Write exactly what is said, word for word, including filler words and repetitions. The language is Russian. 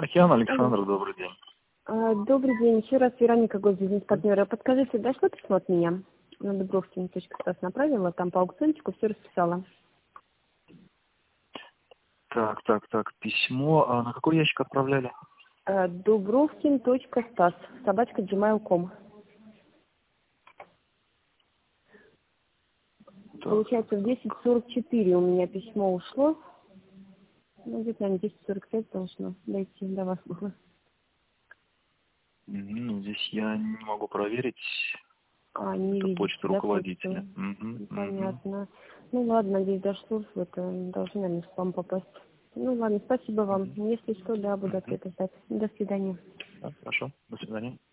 Океан Алло. Александр, добрый день. А, Добрый день. Еще раз Вероника, госбизнес-партнера. Подскажите, дошло письмо от меня? На Дубровкин точка стас направила, там по аукциончику все расписала. Так, так, так, письмо. А на какой ящик отправляли? А, Дубровкин точка стас, собачка джимейл точка ком. Так. Получается, в десять сорок четыре у меня письмо ушло. Ну, где-то, наверное, десять сорок пять должно дойти до вас. Мгм, здесь я не могу проверить. А, не Это видите, почта да, руководителя. почту? Мгм, мгм. Понятно. Ну ладно, надеюсь, дошло, это должно, наверное, в спам попасть. Ну ладно, спасибо вам. Мгм, Если что, да, буду мгм. ответ ждать. До свидания. Да, хорошо, до свидания.